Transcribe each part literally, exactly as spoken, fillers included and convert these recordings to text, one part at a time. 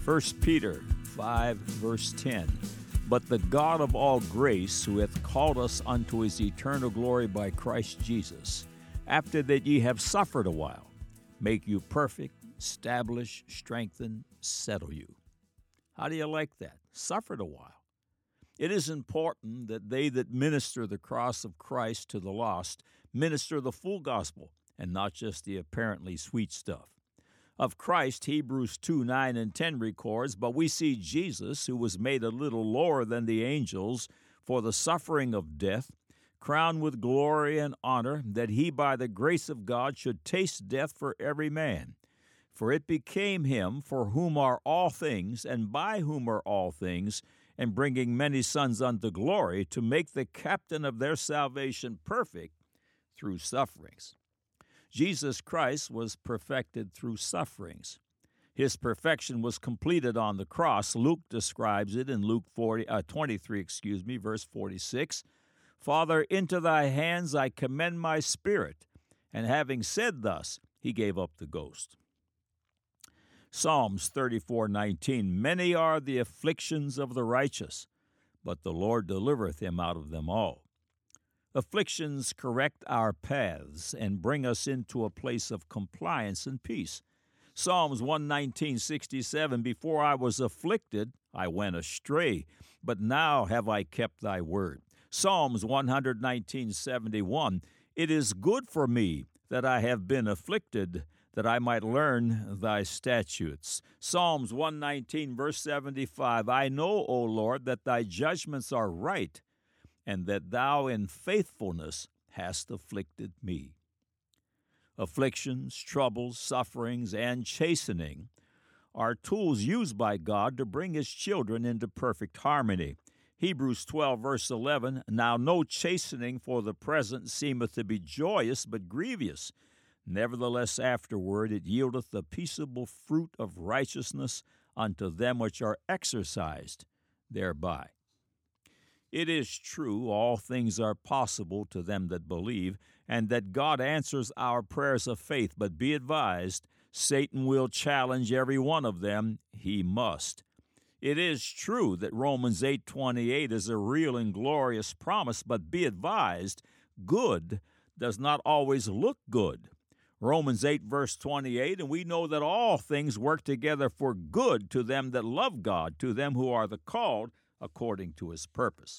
First Peter five, verse ten. But the God of all grace, who hath called us unto his eternal glory by Christ Jesus, after that ye have suffered a while, make you perfect, establish, strengthen, settle you. How do you like that? Suffered a while. It is important that they that minister the cross of Christ to the lost minister the full gospel and not just the apparently sweet stuff. Of Christ, Hebrews two, nine and ten records, but we see Jesus, who was made a little lower than the angels for the suffering of death, crowned with glory and honor, that he by the grace of God should taste death for every man. For it became him, for whom are all things, and by whom are all things, and bringing many sons unto glory, to make the captain of their salvation perfect through sufferings. Jesus Christ was perfected through sufferings. His perfection was completed on the cross. Luke describes it in Luke forty, uh, twenty-three, excuse me, verse forty-six. Father, into thy hands I commend my spirit. And having said thus, he gave up the ghost. Psalms thirty-four, nineteen. Many are the afflictions of the righteous, but the Lord delivereth him out of them all. Afflictions correct our paths and bring us into a place of compliance and peace. Psalms one nineteen, sixty-seven, Before I was afflicted, I went astray, but now have I kept thy word. Psalms one nineteen, seventy-one, It is good for me that I have been afflicted, that I might learn thy statutes. Psalms one nineteen, verse seventy-five, I know, O Lord, that thy judgments are right, and that thou in faithfulness hast afflicted me. Afflictions, troubles, sufferings, and chastening are tools used by God to bring his children into perfect harmony. Hebrews twelve, verse eleven, Now no chastening for the present seemeth to be joyous, but grievous. Nevertheless afterward it yieldeth the peaceable fruit of righteousness unto them which are exercised thereby. It is true, all things are possible to them that believe, and that God answers our prayers of faith. But be advised, Satan will challenge every one of them. He must. It is true that Romans eight twenty-eight is a real and glorious promise, but be advised, good does not always look good. Romans eight, verse twenty-eight, and we know that all things work together for good to them that love God, to them who are the called according to his purpose.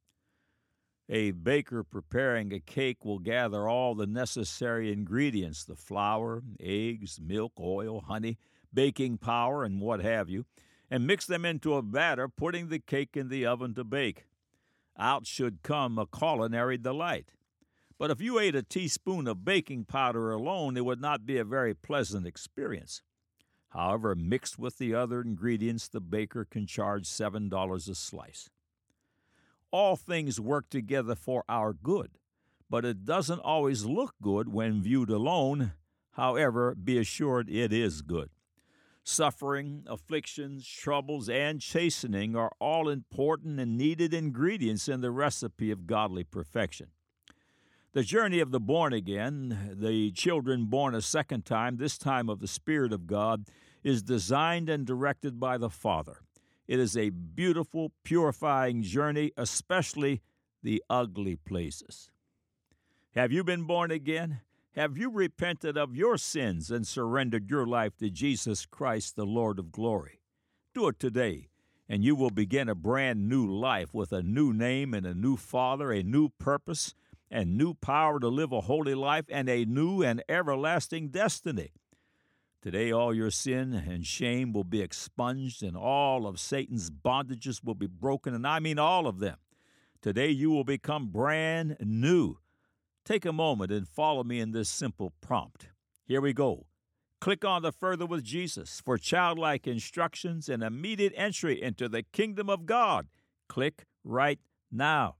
A baker preparing a cake will gather all the necessary ingredients, the flour, eggs, milk, oil, honey, baking powder, and what have you, and mix them into a batter, putting the cake in the oven to bake. Out should come a culinary delight. But if you ate a teaspoon of baking powder alone, it would not be a very pleasant experience. However, mixed with the other ingredients, the baker can charge seven dollars a slice. All things work together for our good, but it doesn't always look good when viewed alone. However, be assured it is good. Suffering, afflictions, troubles, and chastening are all important and needed ingredients in the recipe of godly perfection. The journey of the born-again, the children born a second time, this time of the Spirit of God, is designed and directed by the Father. It is a beautiful, purifying journey, especially the ugly places. Have you been born again? Have you repented of your sins and surrendered your life to Jesus Christ, the Lord of glory? Do it today, and you will begin a brand new life with a new name and a new Father, a new purpose, and new power to live a holy life, and a new and everlasting destiny. Today all your sin and shame will be expunged, and all of Satan's bondages will be broken, and I mean all of them. Today you will become brand new. Take a moment and follow me in this simple prompt. Here we go. Click on the Further with Jesus for childlike instructions and immediate entry into the kingdom of God. Click right now.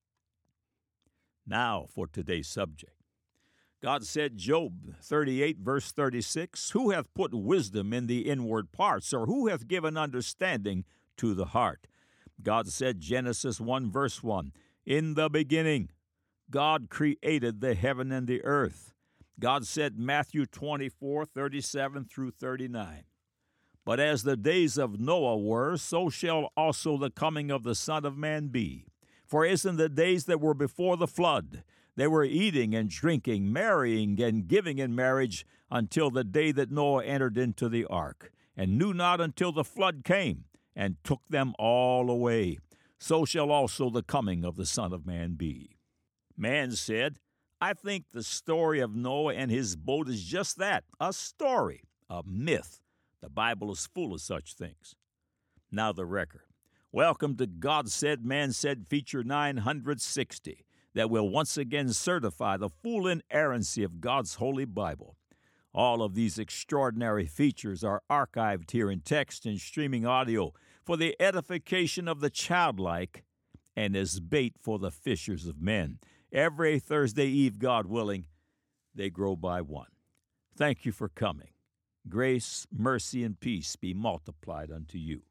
Now for today's subject. God said, Job thirty-eight, verse thirty-six, Who hath put wisdom in the inward parts, or who hath given understanding to the heart? God said, Genesis one, verse one, In the beginning, God created the heaven and the earth. God said, Matthew twenty-four, thirty-seven through thirty-nine, But as the days of Noah were, so shall also the coming of the Son of Man be. For as in the days that were before the flood, they were eating and drinking, marrying and giving in marriage, until the day that Noah entered into the ark, and knew not until the flood came, and took them all away. So shall also the coming of the Son of Man be. Man said, I think the story of Noah and his boat is just that, a story, a myth. The Bible is full of such things. Now the record. Welcome to God Said, Man Said, feature nine hundred sixty, that will once again certify the full inerrancy of God's Holy Bible. All of these extraordinary features are archived here in text and streaming audio for the edification of the childlike and as bait for the fishers of men. Every Thursday Eve, God willing, they grow by one. Thank you for coming. Grace, mercy, and peace be multiplied unto you.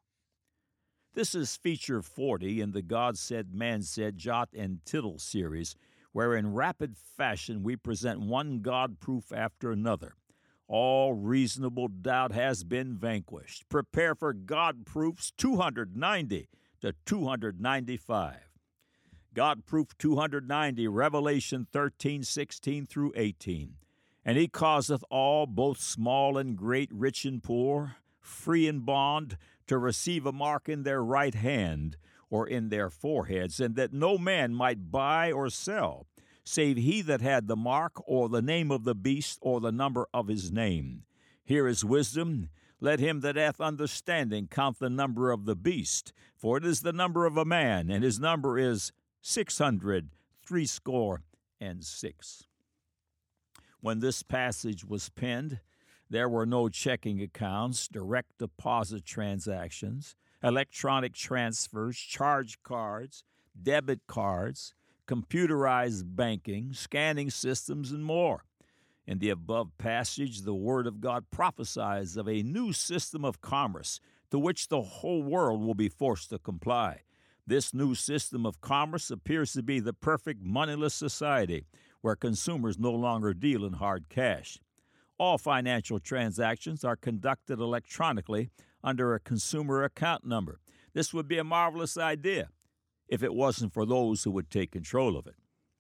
This is feature forty in the God Said, Man Said, Jot and Tittle series, where in rapid fashion we present one God proof after another. All reasonable doubt has been vanquished. Prepare for God proofs two hundred ninety to two hundred ninety-five. God proof two hundred ninety, Revelation thirteen, sixteen through eighteen. And he causeth all, both small and great, rich and poor, free and bond, to receive a mark in their right hand or in their foreheads, and that no man might buy or sell, save he that had the mark or the name of the beast or the number of his name. Here is wisdom. Let him that hath understanding count the number of the beast, for it is the number of a man, and his number is six hundred threescore and six. When this passage was penned, there were no checking accounts, direct deposit transactions, electronic transfers, charge cards, debit cards, computerized banking, scanning systems, and more. In the above passage, the Word of God prophesies of a new system of commerce to which the whole world will be forced to comply. This new system of commerce appears to be the perfect moneyless society, where consumers no longer deal in hard cash. All financial transactions are conducted electronically under a consumer account number. This would be a marvelous idea if it wasn't for those who would take control of it.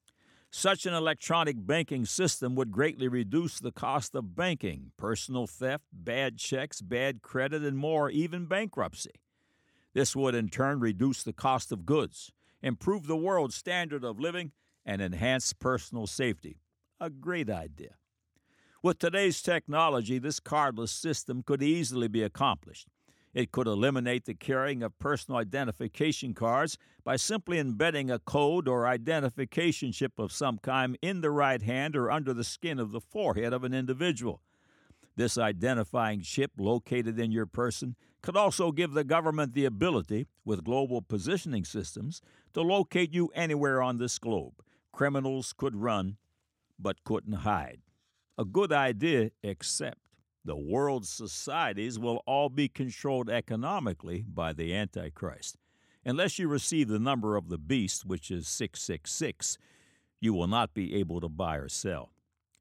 Such an electronic banking system would greatly reduce the cost of banking, personal theft, bad checks, bad credit, and more, even bankruptcy. This would in turn reduce the cost of goods, improve the world's standard of living, and enhance personal safety. A great idea. With today's technology, this cardless system could easily be accomplished. It could eliminate the carrying of personal identification cards by simply embedding a code or identification chip of some kind in the right hand or under the skin of the forehead of an individual. This identifying chip located in your person could also give the government the ability, with global positioning systems, to locate you anywhere on this globe. Criminals could run, but couldn't hide. A good idea, except the world's societies will all be controlled economically by the Antichrist. Unless you receive the number of the beast, which is six six six, you will not be able to buy or sell.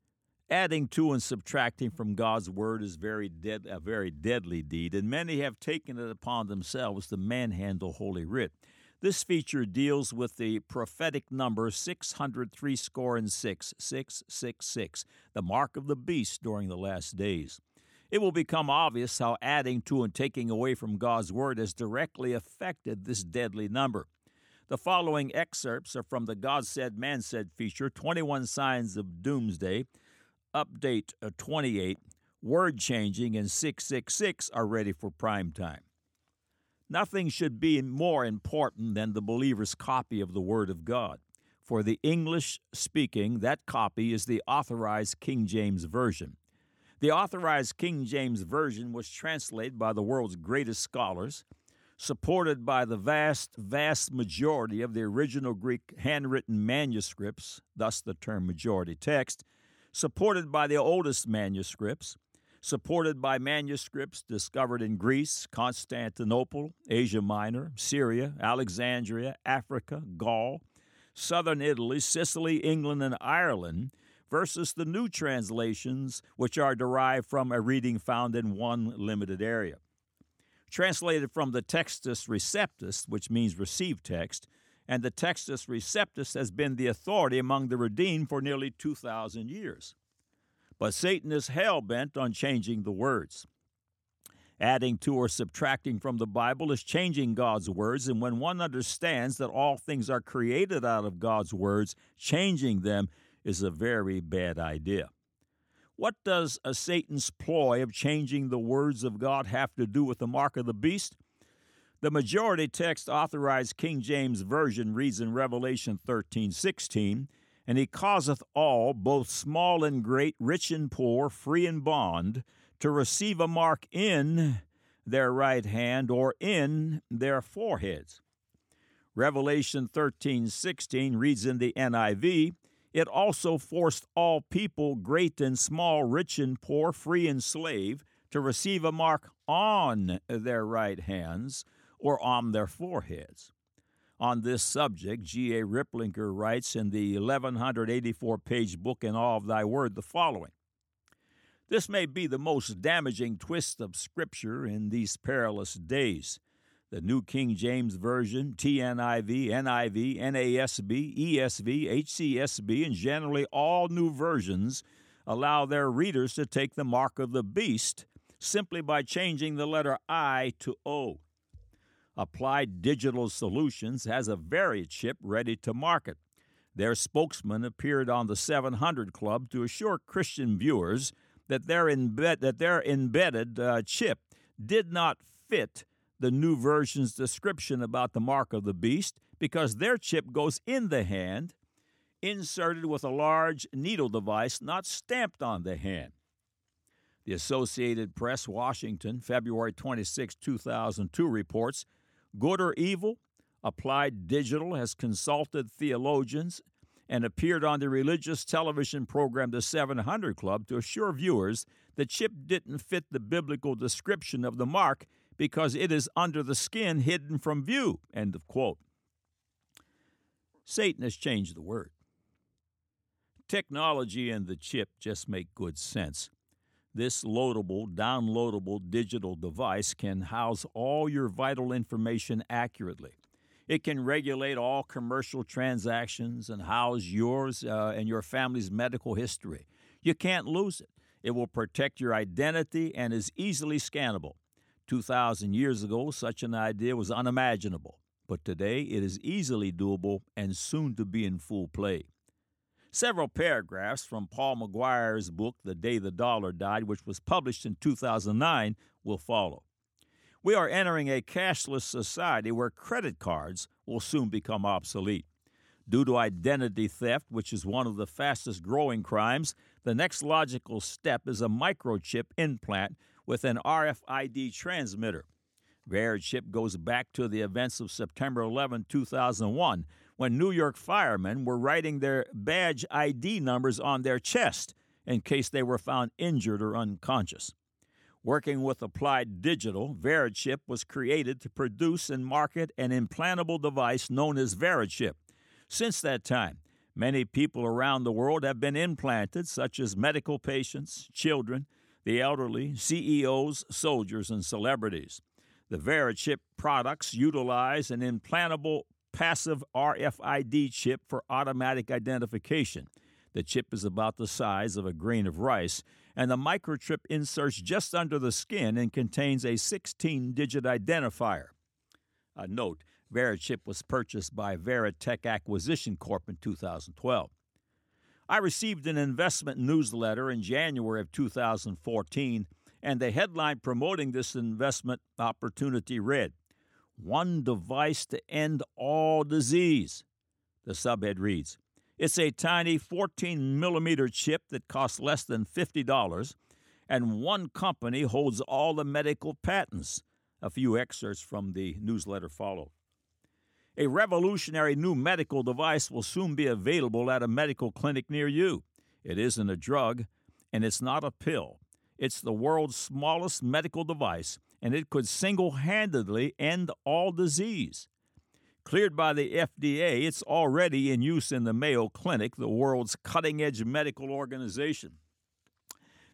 Adding to and subtracting from God's word is very dead, a very deadly deed, and many have taken it upon themselves to manhandle Holy Writ. This feature deals with the prophetic number six hundred threescore and six, six six six, the mark of the beast during the last days. It will become obvious how adding to and taking away from God's word has directly affected this deadly number. The following excerpts are from the God Said, Man Said feature, twenty-one Signs of Doomsday, Update twenty-eight, Word Changing, and six six six are ready for prime time. Nothing should be more important than the believer's copy of the Word of God. For the English speaking, that copy is the Authorized King James Version. The Authorized King James Version was translated by the world's greatest scholars, supported by the vast, vast majority of the original Greek handwritten manuscripts, thus the term majority text, supported by the oldest manuscripts, supported by manuscripts discovered in Greece, Constantinople, Asia Minor, Syria, Alexandria, Africa, Gaul, southern Italy, Sicily, England, and Ireland, versus the new translations, which are derived from a reading found in one limited area. translated from the Textus Receptus, which means received text, and the Textus Receptus has been the authority among the redeemed for nearly two thousand years. But Satan is hell-bent on changing the words. Adding to or subtracting from the Bible is changing God's words, and when one understands that all things are created out of God's words, changing them is a very bad idea. What does a Satan's ploy of changing the words of God have to do with the mark of the beast? The majority text authorized King James Version reads in Revelation thirteen sixteen, "And he causeth all, both small and great, rich and poor, free and bond, to receive a mark in their right hand or in their foreheads." Revelation thirteen sixteen reads in the N I V, "It also forced all people, great and small, rich and poor, free and slave, to receive a mark on their right hands or on their foreheads." On this subject, G A Riplinker writes in the eleven eighty-four page book In Awe of Thy Word the following: "This may be the most damaging twist of Scripture in these perilous days. The New King James Version, T N I V, N I V, N A S B, E S V, H C S B, and generally all new versions allow their readers to take the mark of the beast simply by changing the letter I to O. Applied Digital Solutions has a Variant chip ready to market. Their spokesman appeared on the seven hundred Club to assure Christian viewers that their, embed, that their embedded uh, chip did not fit the new version's description about the mark of the beast because their chip goes in the hand, inserted with a large needle device not stamped on the hand. The Associated Press, Washington, February twenty-sixth, two thousand two reports, "Good or evil, Applied Digital has consulted theologians and appeared on the religious television program The seven hundred Club to assure viewers the chip didn't fit the biblical description of the mark because it is under the skin hidden from view." End of quote. Satan has changed the word. Technology and the chip just make good sense. This loadable, downloadable digital device can house all your vital information accurately. It can regulate all commercial transactions and house yours uh, and your family's medical history. You can't lose it. It will protect your identity and is easily scannable. two thousand years ago, such an idea was unimaginable, but today it is easily doable and soon to be in full play. Several paragraphs from Paul McGuire's book, The Day the Dollar Died, which was published in two thousand nine, will follow. We are entering a cashless society where credit cards will soon become obsolete. Due to identity theft, which is one of the fastest growing crimes, the next logical step is a microchip implant with an R F I D transmitter. Verichip goes back to the events of September eleventh, two thousand one, when New York firemen were writing their badge I D numbers on their chest in case they were found injured or unconscious. Working with Applied Digital, Verichip was created to produce and market an implantable device known as Verichip. Since that time, many people around the world have been implanted, such as medical patients, children, the elderly, C E Os, soldiers, and celebrities. The Verichip products utilize an implantable passive R F I D chip for automatic identification. The chip is about the size of a grain of rice, and the microchip inserts just under the skin and contains a sixteen digit identifier. A note, Verichip was purchased by Veritech Acquisition Corp in two thousand twelve. I received an investment newsletter in January of two thousand fourteen, and the headline promoting this investment opportunity read, "One device to end all disease." The subhead reads, "It's a tiny fourteen millimeter chip that costs less than fifty dollars, and one company holds all the medical patents." A few excerpts from the newsletter follow. A revolutionary new medical device will soon be available at a medical clinic near you. It isn't a drug, and it's not a pill. It's the world's smallest medical device, and it could single-handedly end all disease. Cleared by the F D A, it's already in use in the Mayo Clinic, the world's cutting-edge medical organization.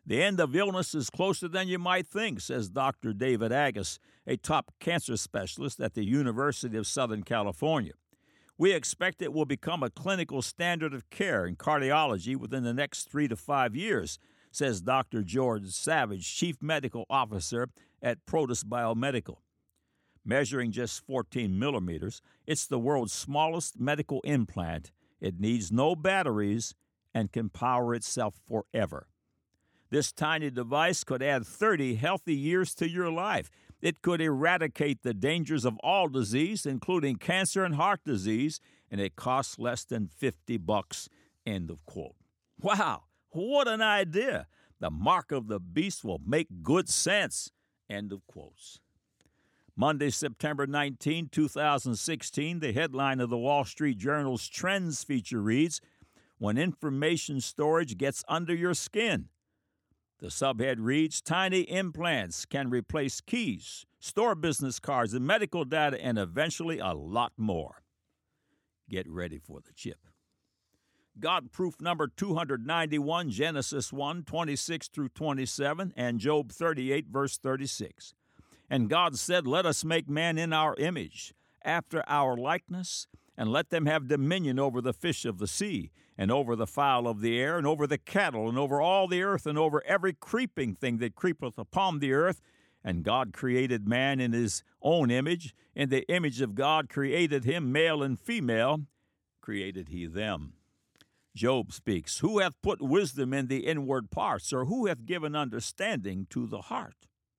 The end of illness is closer than you might think, says Doctor David Agus, a top cancer specialist at the University of Southern California. We expect it will become a clinical standard of care in cardiology within the next three to five years, says Doctor George Savage, Chief Medical Officer at Protus Biomedical. Measuring just fourteen millimeters, it's the world's smallest medical implant. It needs no batteries and can power itself forever. This tiny device could add thirty healthy years to your life. It could eradicate the dangers of all disease, including cancer and heart disease, and it costs less than fifty bucks, end of quote. Wow, what an idea. The mark of the beast will make good sense, end of quotes. Monday, September nineteenth, twenty sixteen, the headline of the Wall Street Journal's Trends feature reads, "When Information Storage Gets Under Your Skin." The subhead reads, "Tiny implants can replace keys, store business cards, and medical data, and eventually a lot more." Get ready for the chip. God proof number two hundred ninety-one, Genesis one, twenty-six through twenty-seven, and Job thirty-eight, verse thirty-six. "And God said, Let us make man in our image, after our likeness, and let them have dominion over the fish of the sea, and over the fowl of the air, and over the cattle, and over all the earth, and over every creeping thing that creepeth upon the earth. And God created man in his own image. In the image of God created him, male and female, created he them." Job speaks, "Who hath put wisdom in the inward parts, or who hath given understanding to the heart?"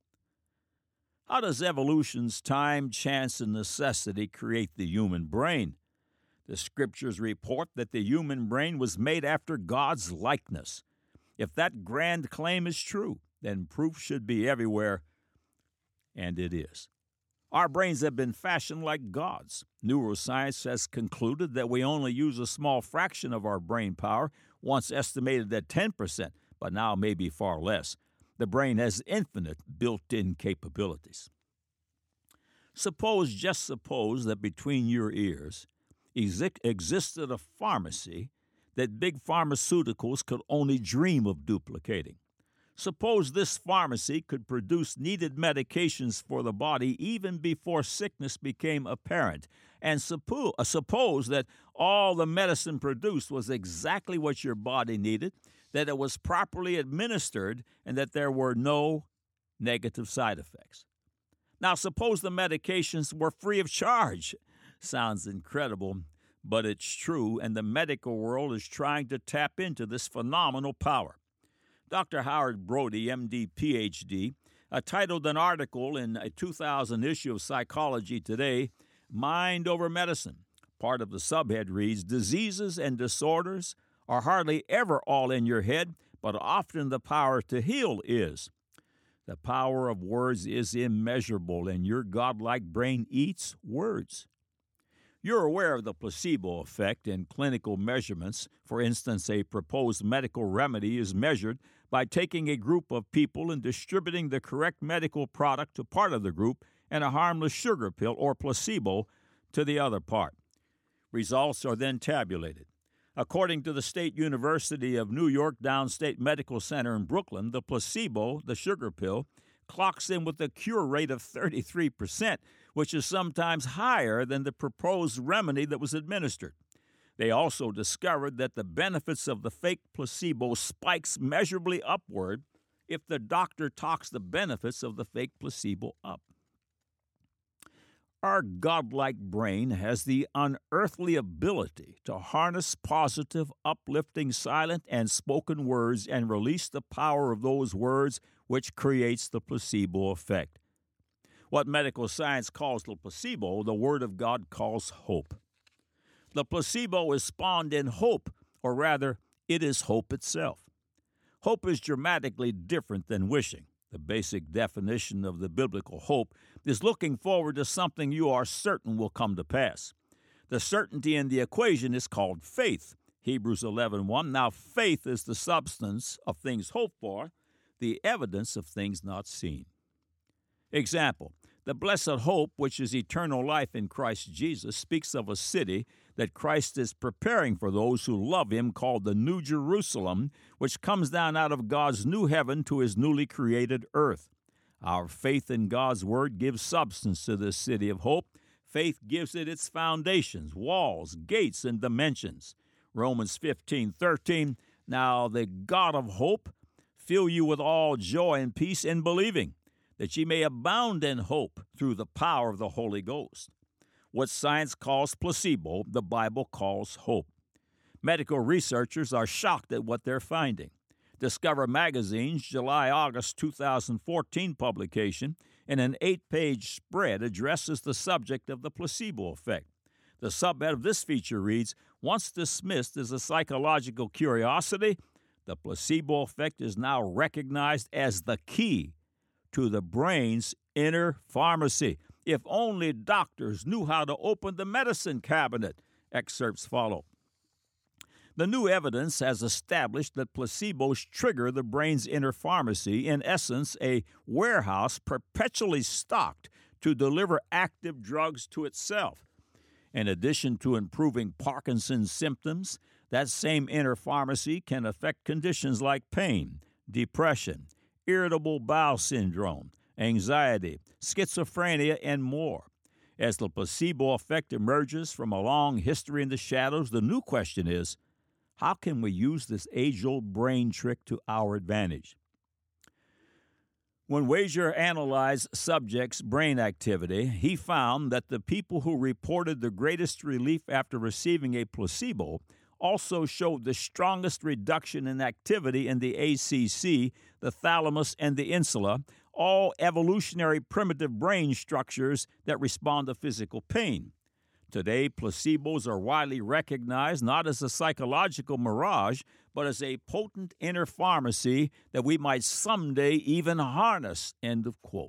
How does evolution's time, chance, and necessity create the human brain? The Scriptures report that the human brain was made after God's likeness. If that grand claim is true, then proof should be everywhere, and it is. Our brains have been fashioned like God's. Neuroscience has concluded that we only use a small fraction of our brain power, once estimated at ten percent, but now maybe far less. The brain has infinite built-in capabilities. Suppose, just suppose, that between your ears exi- existed a pharmacy that big pharmaceuticals could only dream of duplicating. Suppose this pharmacy could produce needed medications for the body even before sickness became apparent. And suppo- uh, suppose that all the medicine produced was exactly what your body needed, that it was properly administered, and that there were no negative side effects. Now, suppose the medications were free of charge. Sounds incredible, but it's true, and the medical world is trying to tap into this phenomenal power. Doctor Howard Brody, M D, P H D, uh, titled an article in a two thousand issue of Psychology Today, "Mind Over Medicine." Part of the subhead reads, "Diseases and disorders are hardly ever all in your head, but often the power to heal is. The power of words is immeasurable, and your godlike brain eats words." You're aware of the placebo effect in clinical measurements. For instance, a proposed medical remedy is measured by taking a group of people and distributing the correct medical product to part of the group and a harmless sugar pill or placebo to the other part. Results are then tabulated. According to the State University of New York Downstate Medical Center in Brooklyn, the placebo, the sugar pill, clocks in with a cure rate of thirty-three percent, which is sometimes higher than the proposed remedy that was administered. They also discovered that the benefits of the fake placebo spikes measurably upward if the doctor talks the benefits of the fake placebo up. Our godlike brain has the unearthly ability to harness positive, uplifting silent and spoken words and release the power of those words, which creates the placebo effect. What medical science calls the placebo, the Word of God calls hope. The placebo is spawned in hope, or rather, it is hope itself. Hope is dramatically different than wishing. The basic definition of the biblical hope is looking forward to something you are certain will come to pass. The certainty in the equation is called faith. Hebrews eleven one. Now faith is the substance of things hoped for, the evidence of things not seen. Example, The blessed hope, which is eternal life in Christ Jesus, speaks of a city that Christ is preparing for those who love him, called the New Jerusalem, which comes down out of God's new heaven to his newly created earth. Our faith in God's word gives substance to this city of hope. Faith gives it its foundations, walls, gates, and dimensions. Romans fifteen thirteen, now the God of hope fill you with all joy and peace in believing, that ye may abound in hope through the power of the Holy Ghost. What science calls placebo, the Bible calls hope. Medical researchers are shocked at what they're finding. Discover Magazine's July-August two thousand fourteen publication in an eight-page spread addresses the subject of the placebo effect. The subhead of this feature reads, once dismissed as a psychological curiosity, the placebo effect is now recognized as the key to the brain's inner pharmacy. If only doctors knew how to open the medicine cabinet. Excerpts follow. The new evidence has established that placebos trigger the brain's inner pharmacy, in essence, a warehouse perpetually stocked to deliver active drugs to itself. In addition to improving Parkinson's symptoms, that same inner pharmacy can affect conditions like pain, depression, irritable bowel syndrome, anxiety, schizophrenia, and more. As the placebo effect emerges from a long history in the shadows, the new question is, how can we use this age-old brain trick to our advantage? When Wager analyzed subjects' brain activity, he found that the people who reported the greatest relief after receiving a placebo also showed the strongest reduction in activity in the A C C, the thalamus, and the insula, all evolutionary primitive brain structures that respond to physical pain. Today, placebos are widely recognized not as a psychological mirage, but as a potent inner pharmacy that we might someday even harness. End of quote.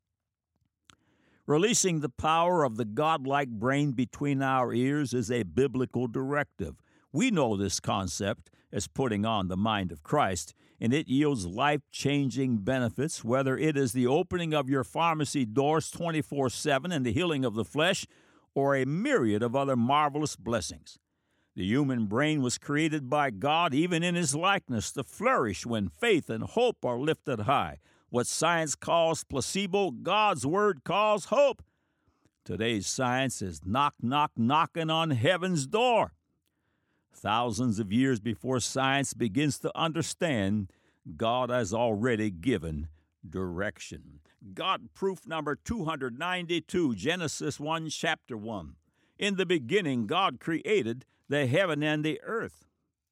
Releasing the power of the godlike brain between our ears is a biblical directive. We know this concept as putting on the mind of Christ, and it yields life-changing benefits, whether it is the opening of your pharmacy doors twenty-four seven and the healing of the flesh, or a myriad of other marvelous blessings. The human brain was created by God, even in his likeness, to flourish when faith and hope are lifted high. What science calls placebo, God's word calls hope. Today's science is knock, knock, knocking on heaven's door. Thousands of years before science begins to understand, God has already given direction. God proof number two hundred ninety-two, Genesis one, chapter one. In the beginning, God created the heaven and the earth.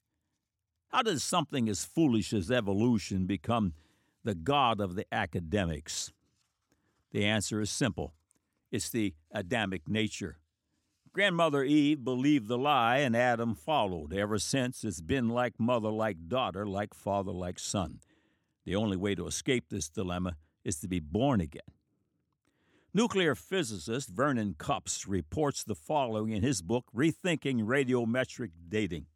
How does something as foolish as evolution become the God of the academics? The answer is simple. It's the Adamic nature. Grandmother Eve believed the lie, and Adam followed. Ever since, it's been like mother, like daughter, like father, like son. The only way to escape this dilemma is to be born again. Nuclear physicist Vernon Kupps reports the following in his book, Rethinking Radiometric Dating.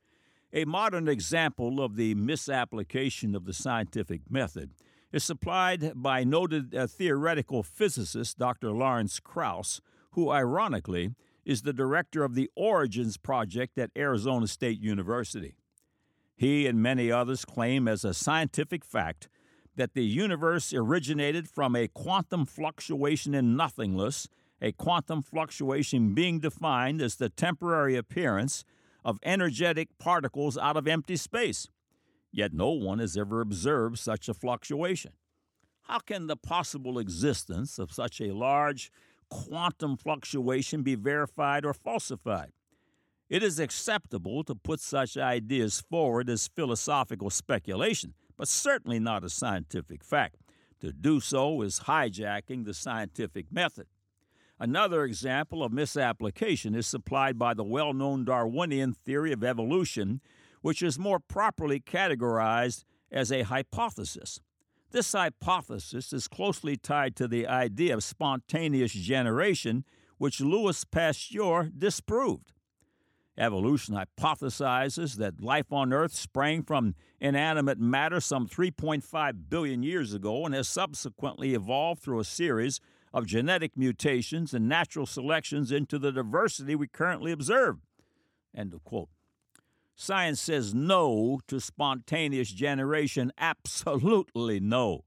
A modern example of the misapplication of the scientific method is supplied by noted uh, theoretical physicist Doctor Lawrence Krauss, who, ironically, is the director of the Origins Project at Arizona State University. He and many others claim as a scientific fact that the universe originated from a quantum fluctuation in nothingness, a quantum fluctuation being defined as the temporary appearance of energetic particles out of empty space. Yet no one has ever observed such a fluctuation. How can the possible existence of such a large quantum fluctuation be verified or falsified? It is acceptable to put such ideas forward as philosophical speculation, but certainly not a scientific fact. To do so is hijacking the scientific method. Another example of misapplication is supplied by the well-known Darwinian theory of evolution, which is more properly categorized as a hypothesis. This hypothesis is closely tied to the idea of spontaneous generation, which Louis Pasteur disproved. Evolution hypothesizes that life on Earth sprang from inanimate matter some three point five billion years ago and has subsequently evolved through a series of genetic mutations and natural selections into the diversity we currently observe. End of quote. Science says no to spontaneous generation, absolutely no.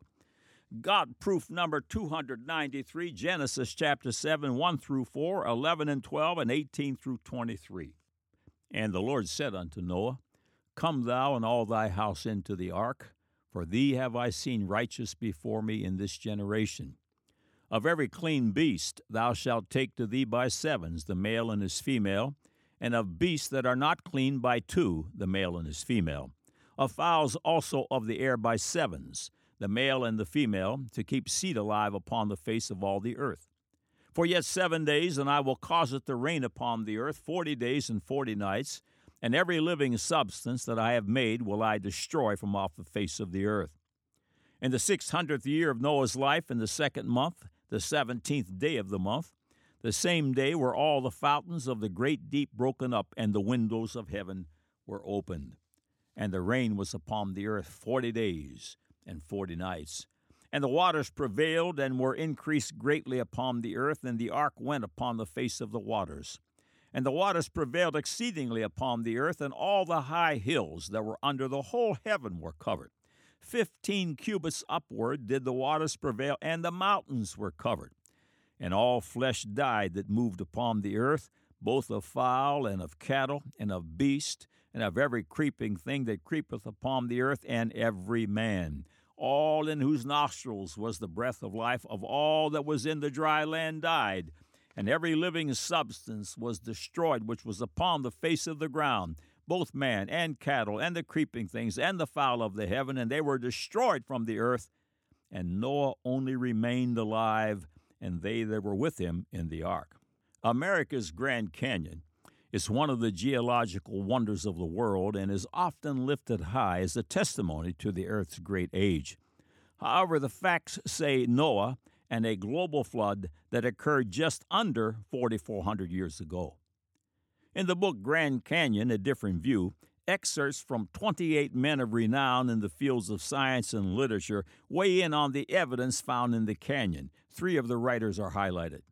God proof number two hundred ninety-three, Genesis chapter seven, one through four, eleven and twelve, and eighteen through twenty-three. And the Lord said unto Noah, Come thou and all thy house into the ark, for thee have I seen righteous before me in this generation. Of every clean beast thou shalt take to thee by sevens, the male and his female, and of beasts that are not clean by two, the male and his female. Of fowls also of the air by sevens, the male and the female, to keep seed alive upon the face of all the earth. For yet seven days, and I will cause it to rain upon the earth forty days and forty nights, and every living substance that I have made will I destroy from off the face of the earth. In the six hundredth year of Noah's life, in the second month, the seventeenth day of the month, the same day were all the fountains of the great deep broken up, and the windows of heaven were opened. And the rain was upon the earth forty days and forty nights. And the waters prevailed and were increased greatly upon the earth, and the ark went upon the face of the waters. And the waters prevailed exceedingly upon the earth, and all the high hills that were under the whole heaven were covered. Fifteen cubits upward did the waters prevail, and the mountains were covered. And all flesh died that moved upon the earth, both of fowl and of cattle and of beast, and of every creeping thing that creepeth upon the earth, and every man. All in whose nostrils was the breath of life of all that was in the dry land died. And every living substance was destroyed which was upon the face of the ground, both man and cattle, and the creeping things, and the fowl of the heaven, and they were destroyed from the earth. And Noah only remained alive, and they that were with him in the ark. America's Grand Canyon is one of the geological wonders of the world, and is often lifted high as a testimony to the earth's great age. However, the facts say Noah and a global flood that occurred just under forty-four hundred years ago. In the book Grand Canyon, A Different View, excerpts from twenty-eight men of renown in the fields of science and literature weigh in on the evidence found in the canyon. Three of the writers are highlighted.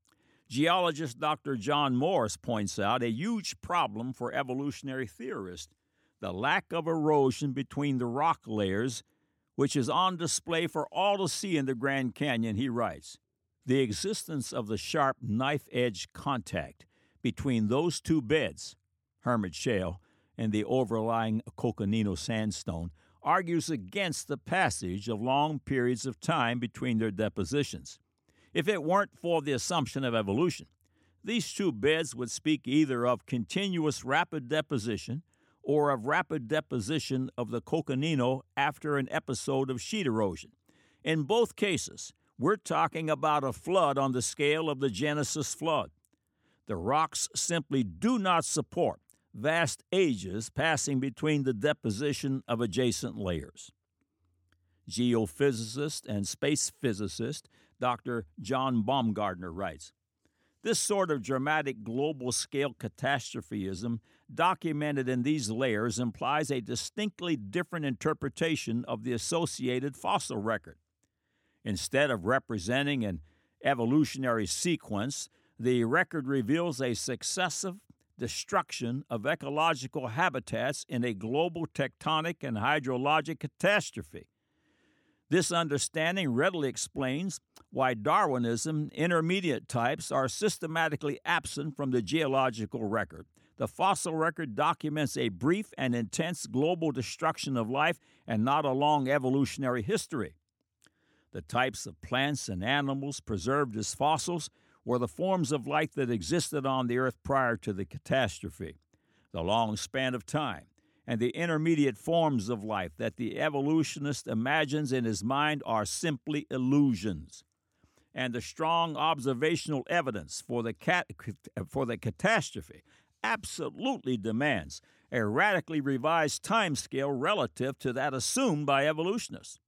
Geologist Doctor John Morris points out a huge problem for evolutionary theorists, the lack of erosion between the rock layers, which is on display for all to see in the Grand Canyon. He writes, The existence of the sharp knife-edge contact between those two beds, Hermit Shale and the overlying Coconino Sandstone, argues against the passage of long periods of time between their depositions. If it weren't for the assumption of evolution, these two beds would speak either of continuous rapid deposition or of rapid deposition of the Coconino after an episode of sheet erosion. In both cases, we're talking about a flood on the scale of the Genesis flood. The rocks simply do not support vast ages passing between the deposition of adjacent layers. Geophysicist and space physicist Doctor John Baumgartner writes, This sort of dramatic global-scale catastrophism documented in these layers implies a distinctly different interpretation of the associated fossil record. Instead of representing an evolutionary sequence, the record reveals a successive destruction of ecological habitats in a global tectonic and hydrologic catastrophe. This understanding readily explains why Darwinism intermediate types are systematically absent from the geological record. The fossil record documents a brief and intense global destruction of life and not a long evolutionary history. The types of plants and animals preserved as fossils were the forms of life that existed on the earth prior to the catastrophe. The long span of time and the intermediate forms of life that the evolutionist imagines in his mind are simply illusions. And the strong observational evidence for the, cat- for the catastrophe absolutely demands a radically revised timescale relative to that assumed by evolutionists.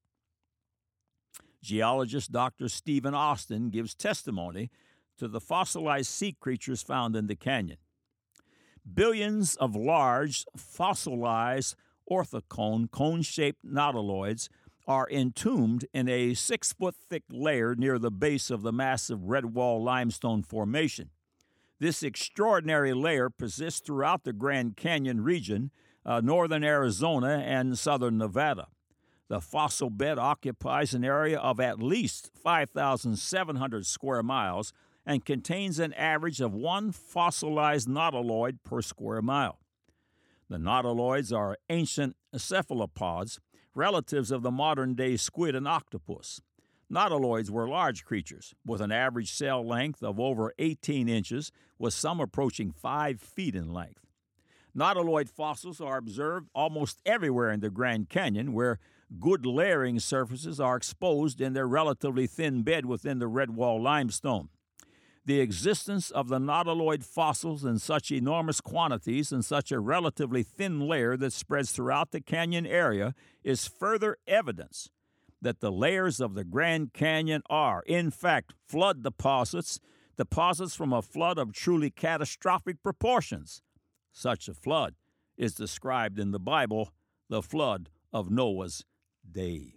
Geologist Doctor Stephen Austin gives testimony to the fossilized sea creatures found in the canyon. Billions of large, fossilized orthocone, cone-shaped nautiloids are entombed in a six-foot-thick layer near the base of the massive Redwall limestone formation. This extraordinary layer persists throughout the Grand Canyon region, uh, northern Arizona, and southern Nevada. The fossil bed occupies an area of at least five thousand seven hundred square miles and contains an average of one fossilized nautiloid per square mile. The nautiloids are ancient cephalopods, relatives of the modern-day squid and octopus. Nautiloids were large creatures with an average cell length of over eighteen inches, with some approaching five feet in length. Nautiloid fossils are observed almost everywhere in the Grand Canyon, where good layering surfaces are exposed in their relatively thin bed within the Redwall limestone. The existence of the nautiloid fossils in such enormous quantities and such a relatively thin layer that spreads throughout the canyon area is further evidence that the layers of the Grand Canyon are, in fact, flood deposits, deposits from a flood of truly catastrophic proportions. Such a flood is described in the Bible, the flood of Noah's day.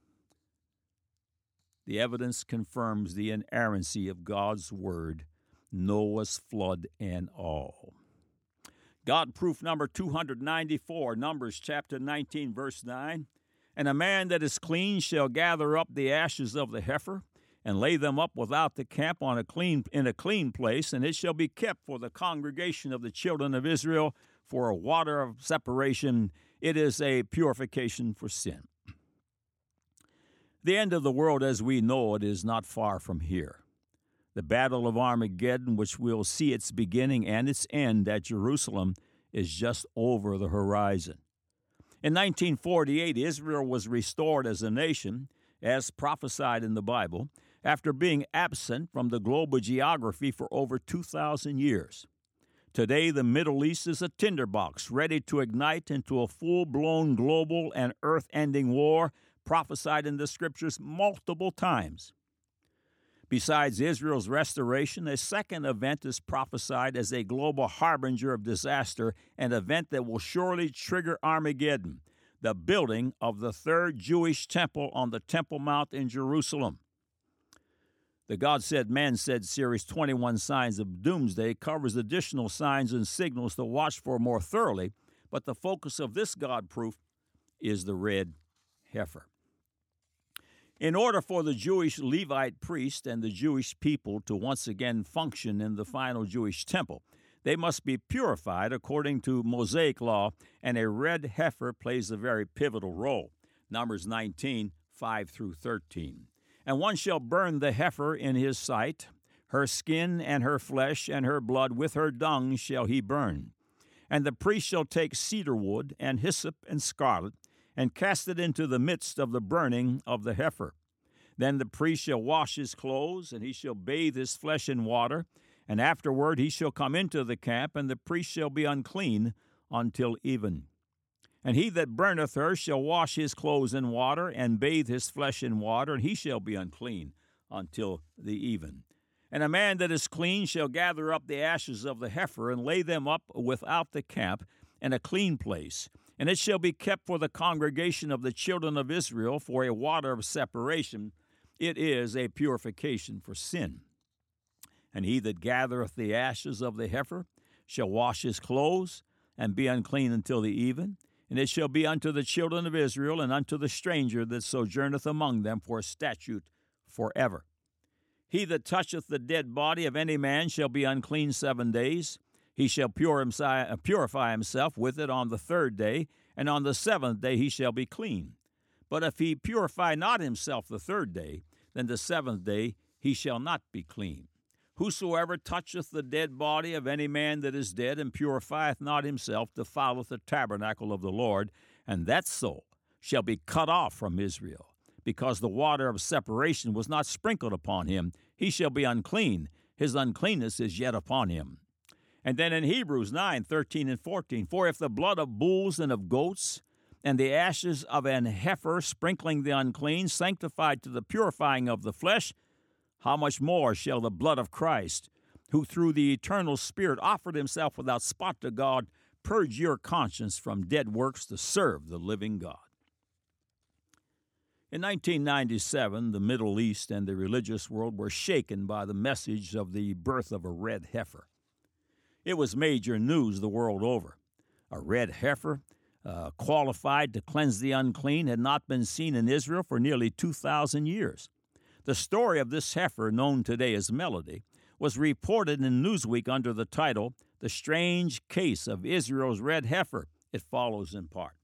The evidence confirms the inerrancy of God's word, Noah's flood and all. God proof number two hundred ninety-four, Numbers chapter nineteen, verse nine. And a man that is clean shall gather up the ashes of the heifer, and lay them up without the camp on a clean in a clean place, and it shall be kept for the congregation of the children of Israel for a water of separation. It is a purification for sin. The end of the world as we know it is not far from here. The Battle of Armageddon, which we'll see its beginning and its end at Jerusalem, is just over the horizon. In nineteen forty-eight, Israel was restored as a nation, as prophesied in the Bible, after being absent from the global geography for over two thousand years. Today, the Middle East is a tinderbox ready to ignite into a full-blown global and earth-ending war prophesied in the Scriptures multiple times. Besides Israel's restoration, a second event is prophesied as a global harbinger of disaster, an event that will surely trigger Armageddon, the building of the third Jewish temple on the Temple Mount in Jerusalem. The God Said, Man Said series, twenty-one Signs of Doomsday, covers additional signs and signals to watch for more thoroughly, but the focus of this God proof is the red heifer. In order for the Jewish Levite priest and the Jewish people to once again function in the final Jewish temple, they must be purified according to Mosaic law, and a red heifer plays a very pivotal role. Numbers nineteen, five through thirteen. And one shall burn the heifer in his sight, her skin and her flesh and her blood with her dung shall he burn. And the priest shall take cedar wood and hyssop and scarlet, and cast it into the midst of the burning of the heifer. Then the priest shall wash his clothes, and he shall bathe his flesh in water, and afterward he shall come into the camp, and the priest shall be unclean until even. And he that burneth her shall wash his clothes in water, and bathe his flesh in water, and he shall be unclean until the even. And a man that is clean shall gather up the ashes of the heifer, and lay them up without the camp in a clean place. And it shall be kept for the congregation of the children of Israel for a water of separation. It is a purification for sin. And he that gathereth the ashes of the heifer shall wash his clothes, and be unclean until the even. And it shall be unto the children of Israel, and unto the stranger that sojourneth among them, for a statute forever. He that toucheth the dead body of any man shall be unclean seven days. He shall purify himself with it on the third day, and on the seventh day he shall be clean. But if he purify not himself the third day, then the seventh day he shall not be clean. Whosoever toucheth the dead body of any man that is dead, and purifieth not himself, defileth the tabernacle of the Lord, and that soul shall be cut off from Israel. Because the water of separation was not sprinkled upon him, he shall be unclean. His uncleanness is yet upon him. And then in Hebrews nine, thirteen and fourteen, for if the blood of bulls and of goats, and the ashes of an heifer sprinkling the unclean, sanctified to the purifying of the flesh, how much more shall the blood of Christ, who through the eternal Spirit offered himself without spot to God, purge your conscience from dead works to serve the living God. In nineteen ninety-seven, the Middle East and the religious world were shaken by the message of the birth of a red heifer. It was major news the world over. A red heifer, uh, qualified to cleanse the unclean, had not been seen in Israel for nearly two thousand years. The story of this heifer, known today as Melody, was reported in Newsweek under the title, "The Strange Case of Israel's Red Heifer." It follows in part.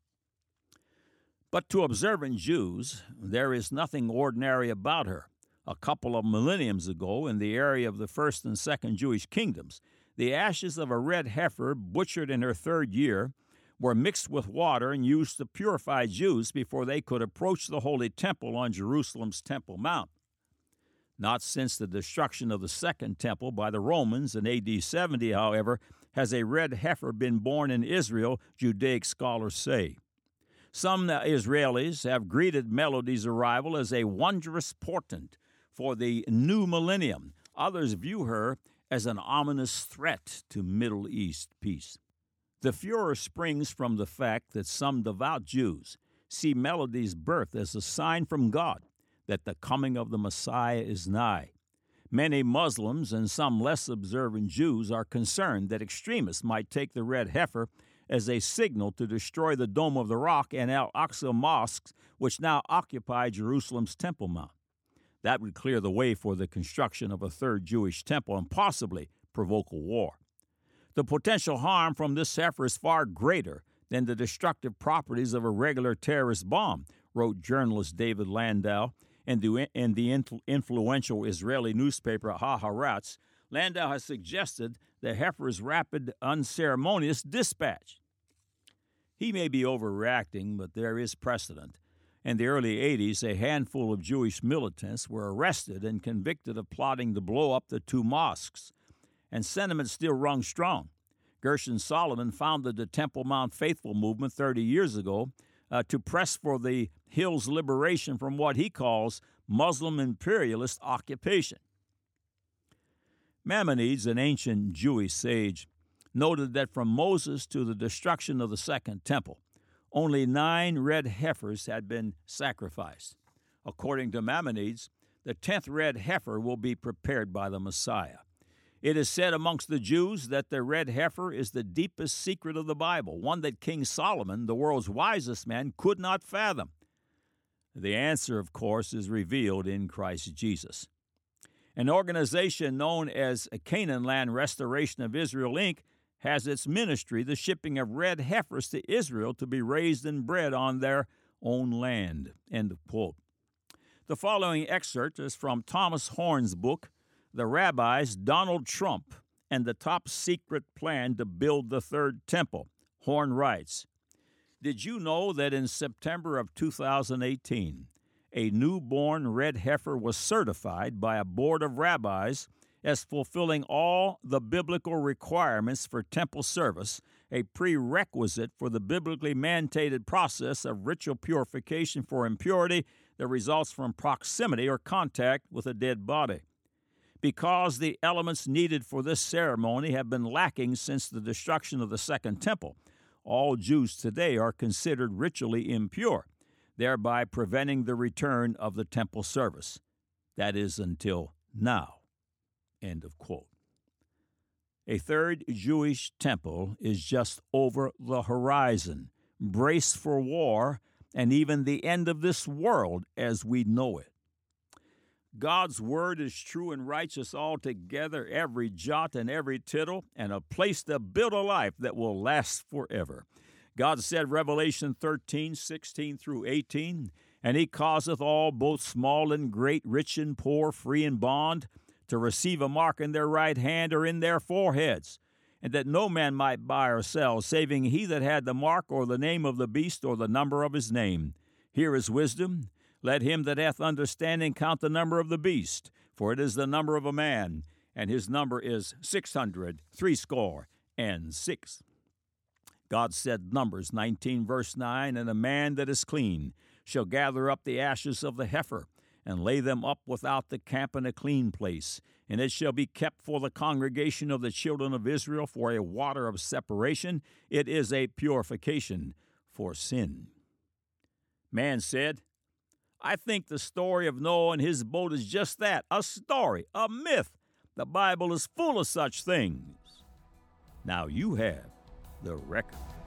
But to observant Jews, there is nothing ordinary about her. A couple of millenniums ago, in the area of the first and second Jewish kingdoms, the ashes of a red heifer, butchered in her third year, were mixed with water and used to purify Jews before they could approach the Holy Temple on Jerusalem's Temple Mount. Not since the destruction of the Second Temple by the Romans in A D seventy, however, has a red heifer been born in Israel, Judaic scholars say. Some Israelis have greeted Melody's arrival as a wondrous portent for the new millennium. Others view her as an ominous threat to Middle East peace. The furor springs from the fact that some devout Jews see Melody's birth as a sign from God that the coming of the Messiah is nigh. Many Muslims and some less observant Jews are concerned that extremists might take the red heifer as a signal to destroy the Dome of the Rock and Al-Aqsa mosques, which now occupy Jerusalem's Temple Mount. That would clear the way for the construction of a third Jewish temple and possibly provoke a war. The potential harm from this heifer is far greater than the destructive properties of a regular terrorist bomb, wrote journalist David Landau in the, in the influential Israeli newspaper Haaretz. Landau has suggested the heifer's rapid, unceremonious dispatch. He may be overreacting, but there is precedent. In the early eighties, a handful of Jewish militants were arrested and convicted of plotting to blow up the two mosques, and sentiment still rung strong. Gershon Solomon founded the Temple Mount Faithful movement thirty years ago uh, to press for the hill's liberation from what he calls Muslim imperialist occupation. Maimonides, an ancient Jewish sage, noted that from Moses to the destruction of the Second Temple, only nine red heifers had been sacrificed. According to Maimonides, the tenth red heifer will be prepared by the Messiah. It is said amongst the Jews that the red heifer is the deepest secret of the Bible, one that King Solomon, the world's wisest man, could not fathom. The answer, of course, is revealed in Christ Jesus. An organization known as Canaan Land Restoration of Israel, Incorporated has its ministry, the shipping of red heifers to Israel to be raised and bred on their own land. End of quote. The following excerpt is from Thomas Horn's book, The Rabbis, Donald Trump, and the Top Secret Plan to Build the Third Temple. Horn writes, "Did you know that in September of two thousand eighteen, a newborn red heifer was certified by a board of rabbis as fulfilling all the biblical requirements for temple service, a prerequisite for the biblically mandated process of ritual purification for impurity that results from proximity or contact with a dead body? Because the elements needed for this ceremony have been lacking since the destruction of the Second Temple, all Jews today are considered ritually impure, thereby preventing the return of the temple service. That is until now." End of quote. A third Jewish temple is just over the horizon. Brace for war and even the end of this world as we know it. God's word is true and righteous altogether, every jot and every tittle, and a place to build a life that will last forever. God said, Revelation thirteen, sixteen through eighteen, "And he causeth all, both small and great, rich and poor, free and bond, to receive a mark in their right hand or in their foreheads, and that no man might buy or sell, saving he that had the mark or the name of the beast or the number of his name. Here is wisdom. Let him that hath understanding count the number of the beast, for it is the number of a man, and his number is six hundred, threescore, and six." God said, Numbers nineteen, verse nine, "And a man that is clean shall gather up the ashes of the heifer, and lay them up without the camp in a clean place, and it shall be kept for the congregation of the children of Israel for a water of separation. It is a purification for sin." Man said, I think the story of Noah and his boat is just that, a story, a myth. The Bible is full of such things. Now you have the record.